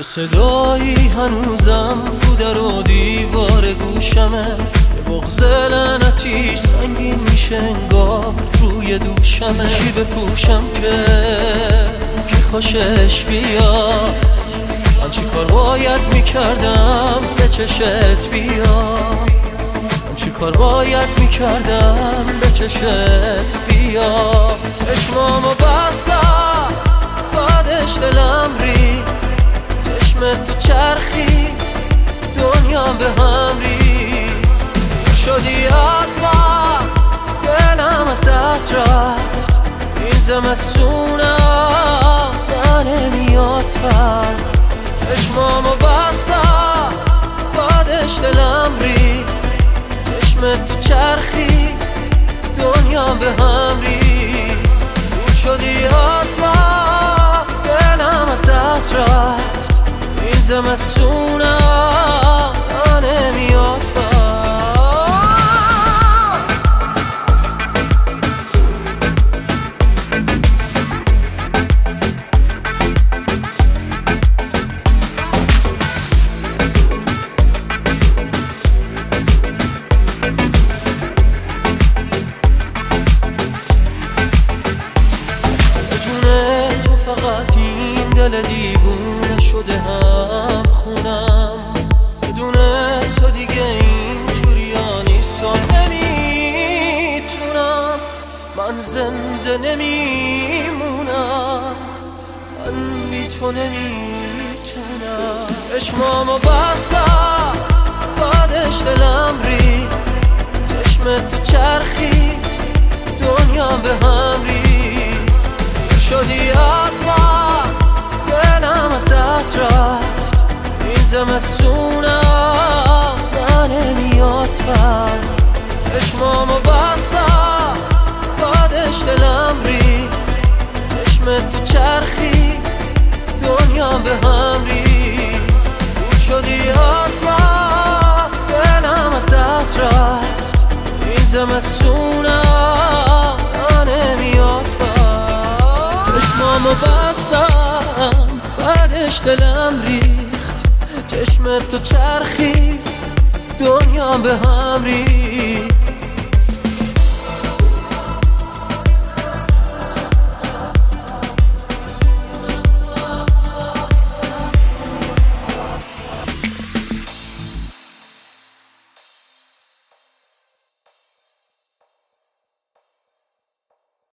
صدایی هنوزم تو در و دیوار گوشمه، یه بغض لعنتی سنگین میشه انگار روی دوشمه. چی بپوشم که خوشش بیاد؟ من چی کار باید میکردم به چشت بیاد؟ من چی کار باید میکردم به چشت بیاد؟ چشمامو بستم بعدش دلم ری، چشمت تو چرخید دنیام به هم ریخت. شدی از من دلم از دست رفت، این زمستونم نمیاد برد. چشمامو بستم بعدش دلم ریخت، چشمت تو چرخید دنیام به هم ریخت. دور شدی از من دلم از دست رفت، این زمستونم نمیاد برد. فقط این دل دیوونه شده هم خونم، بدون تو دیگه اینجوریا نیستم. نمیتونم، من زنده نمیمونم، من بی تو نمیتونم. چشمامو بستم بعدش دلم ری، چشمت تو چرخید دنیام به هم ری. شدی از من دلم از دست رفت، این زمستونم نمیاد برد. چشمامو بستم بعدش دلم ری، چشمت تو چرخید دنیام به هم ری. دور شدی از من دلم از دست رفت، این زمستونم نمیاد برد. چشمامو بستم بعدش دلم ریخت، چشمت تو چرخید دنیام به هم ریخت.